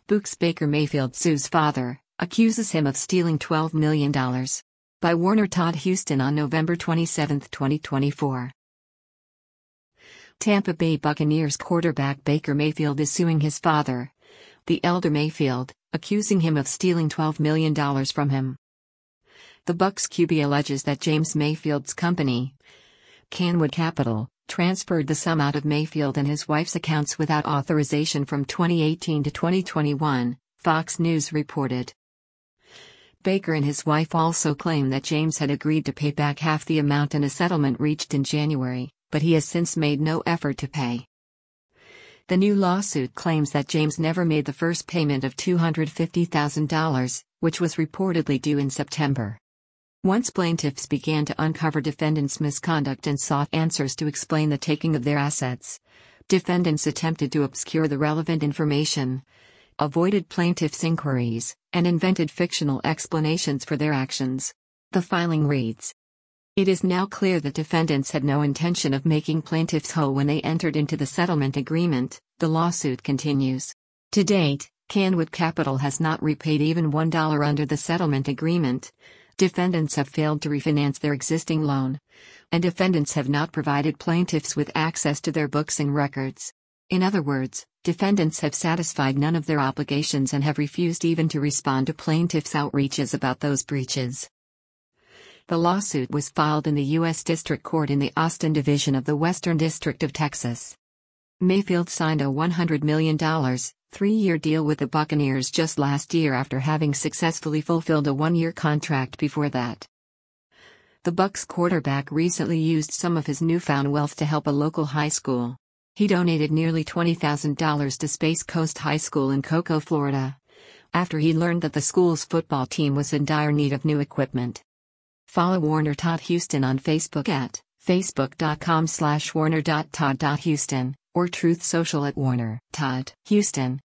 Bucs Baker Mayfield sues father, accuses him of stealing $12 million. By Warner Todd Huston on November 27, 2024. Tampa Bay Buccaneers quarterback Baker Mayfield is suing his father, the elder Mayfield, accusing him of stealing $12 million from him. The Bucs QB alleges that James Mayfield's company, Canwood Capital, transferred the sum out of Mayfield and his wife's accounts without authorization from 2018 to 2021, Fox News reported. Baker and his wife also claim that James had agreed to pay back half the amount in a settlement reached in January, but he has since made no effort to pay. The new lawsuit claims that James never made the first payment of $250,000, which was reportedly due in September. Once plaintiffs began to uncover defendants' misconduct and sought answers to explain the taking of their assets, defendants attempted to obscure the relevant information, avoided plaintiffs' inquiries, and invented fictional explanations for their actions. The filing reads: "It is now clear that defendants had no intention of making plaintiffs whole when they entered into the settlement agreement," the lawsuit continues. To date, Canwood Capital has not repaid even $1 under the settlement agreement. Defendants have failed to refinance their existing loan, and defendants have not provided plaintiffs with access to their books and records. In other words, defendants have satisfied none of their obligations and have refused even to respond to plaintiffs' outreaches about those breaches. The lawsuit was filed in the U.S. District Court in the Austin Division of the Western District of Texas. Mayfield signed a $100 million, three-year deal with the Buccaneers just last year after having successfully fulfilled a one-year contract before that. The Bucs quarterback recently used some of his newfound wealth to help a local high school. He donated nearly $20,000 to Space Coast High School in Cocoa, Florida, after he learned that the school's football team was in dire need of new equipment. Follow Warner Todd Huston on Facebook at facebook.com/warner.todd.huston or Truth Social at Warner Todd Huston.